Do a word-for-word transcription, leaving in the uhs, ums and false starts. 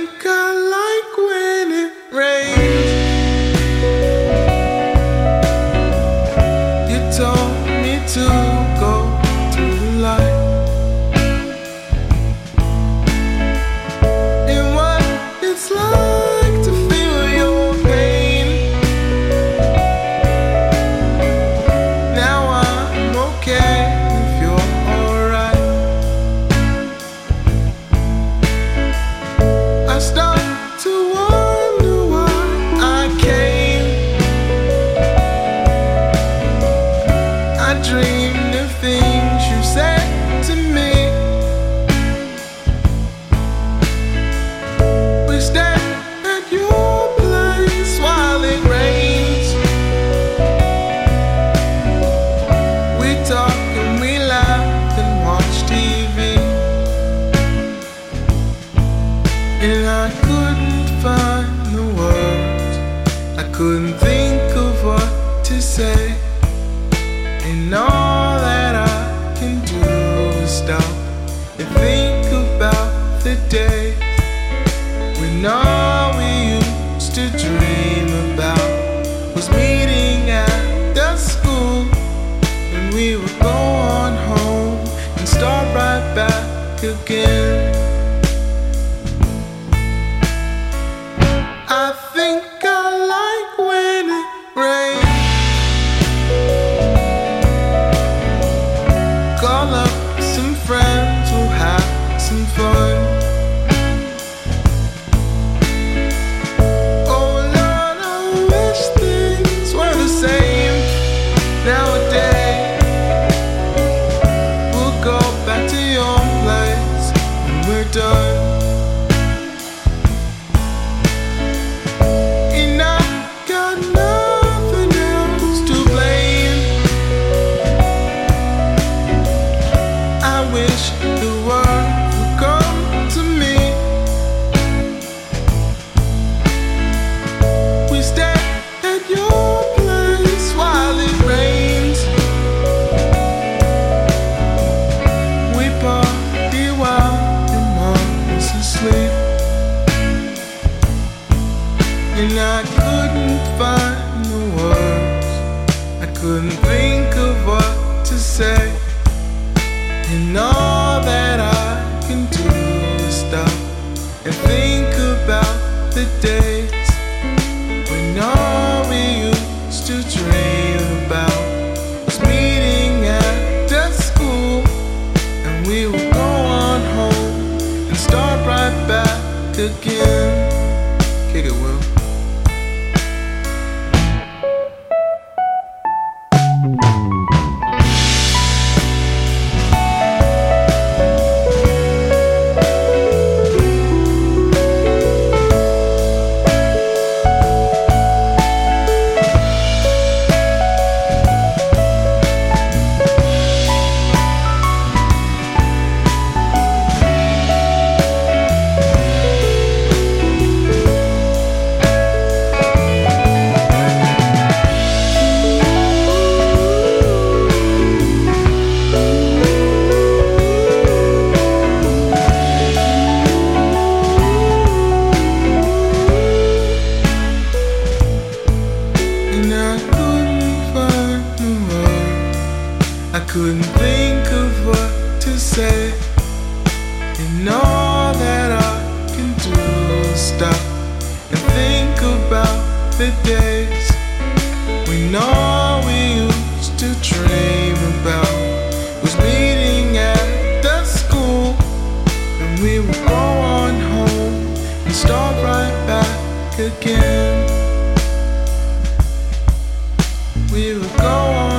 think I like when it rains. You told me to go to the light, and what it's like to feel your pain. Now I'm okay if you're alright. I start to wonder why I came. I dreamed of things you said to me. We stand at your place while it rains. We talk and we laugh and watch T V. And I couldn't find the words, I couldn't think of what to say. And all that I can do is stop and think about the days when all we used to dream about was meeting at the school. And we would go on home and start right back again. I think I like when it rains. Call up some friends, we'll have some fun. Oh Lord, I wish things were the same nowadays. We'll go back to your place when we're done. And I got nothing else to blame. I wish the world would come to me. We stand at your place while it rains. We party while your mom's asleep. And I couldn't find the words, I couldn't think of what to say. And all that I can do is stop and think about the days when all we used to dream about was meeting at the school. And we would go on home and start right back again. Kick it, Will. And I couldn't find the words, I couldn't think of what to say. And all that I can do is stop and think about the days when all we used to dream about was meeting at the school. And we would go on home and start right back again. We would go on